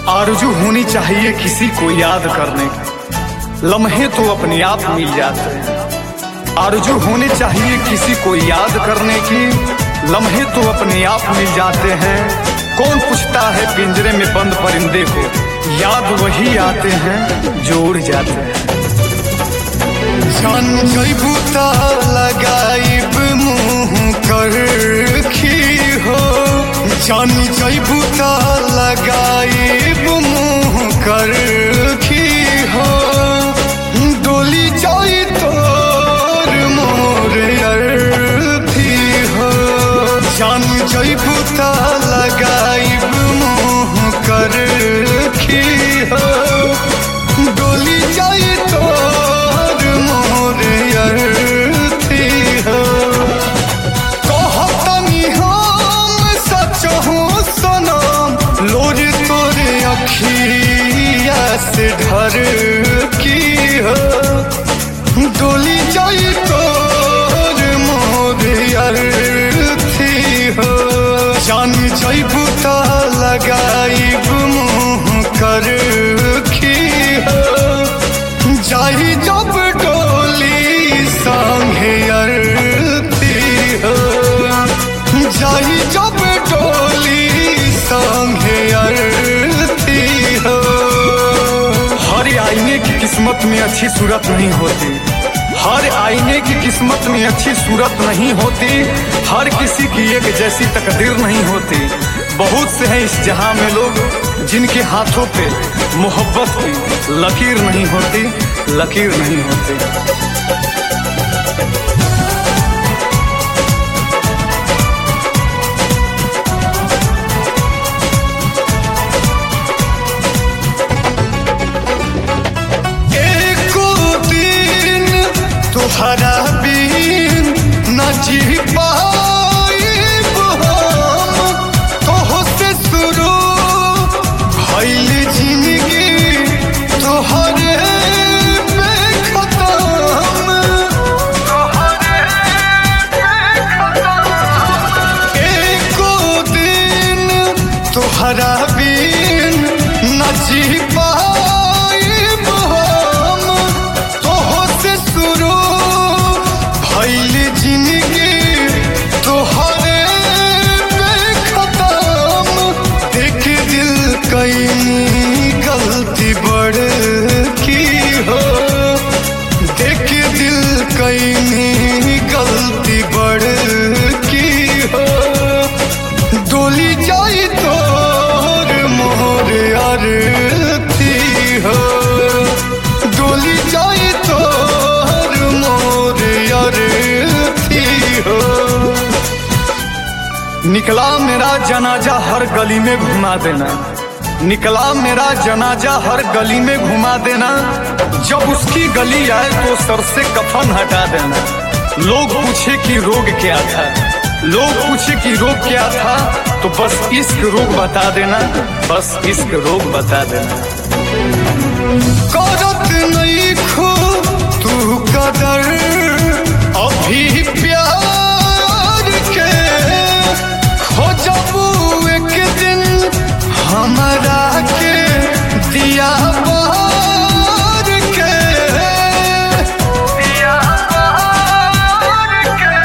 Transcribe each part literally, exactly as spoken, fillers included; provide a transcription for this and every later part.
आरज़ू होनी चाहिए किसी को याद करने की, लम्हे तो अपने आप मिल जाते हैं। आरज़ू होनी चाहिए किसी को याद करने की, लम्हे तो अपने आप मिल जाते हैं। कौन पूछता है पिंजरे में बंद परिंदे को, याद वही आते हैं जो उड़ जाते हैं। जान जइबू त लगाइब मुँह करखी हो, जान जइबू त लगाइब मुँह करखी हो। डोली जाई तोर मोर अर्थी हो, जान जइबू त लगाइब मुँह करखी हो। डोली जाई तोर मोर अर्थी हो। कहतनी हम सचहु सनम, लोर तोरे अखिया से ढर की हो। डोली जाई तोर मोर अर्थी हो। जान जइबू त लगाइब मुँह करखी हो। जाई जब डोली संगे अर्थी हो, जाई जब डोली संगे अर्थी हो। हर आईने की किस्मत में अच्छी सूरत नहीं होती, हर आईने की किस्मत में अच्छी सूरत नहीं होती। हर किसी की एक जैसी तकदीर नहीं होती। बहुत से हैं इस जहां में लोग जिनके हाथों पे मोहब्बत की लकीर नहीं होती, लकीर नहीं होती। तोहरा बिन न जी पाइब हम, तोह से शुरू भइल जिंदगी तोहरे पे खत्म। एको दिन तोहरा बिन न जी पाइब हम, तोह से शुरू भइल जिंदगी तोहरे पे खत्म। देख दिल कईनी गलती बड़ की हो, देख दिल कईनी गलती बड़ की हो। डोली जाई तोर मोर अर्थी हो, डोली जाई तोर मोर अर्थी हो। निकला मेरा जनाजा हर गली में घुमा देना, निकला मेरा जनाजा हर गली में घुमा देना। जब उसकी गली आए तो सर से कफन हटा देना। लोग पूछे कि रोग क्या था, लोग पूछे कि रोग क्या था, तो बस इश्क रोग बता देना, बस इश्क रोग बता देना। करत नहीं खो तू कदर अभी प्यार के, खोजबू एक दिन हमरा के दिया बार के, दिया बार के।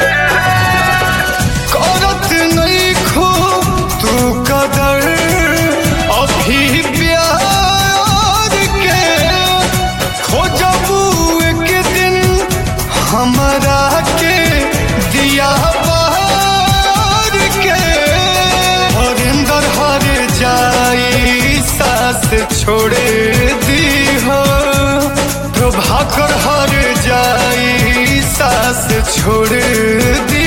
करत नहीं खो तू कदर अभी प्यार के, खोजबू एक दिन हमरा के दिया बार के। हरिंदर हर जाई सास छोड़े दी हो, प्रभाकर हर जाई सास छोड़ दी।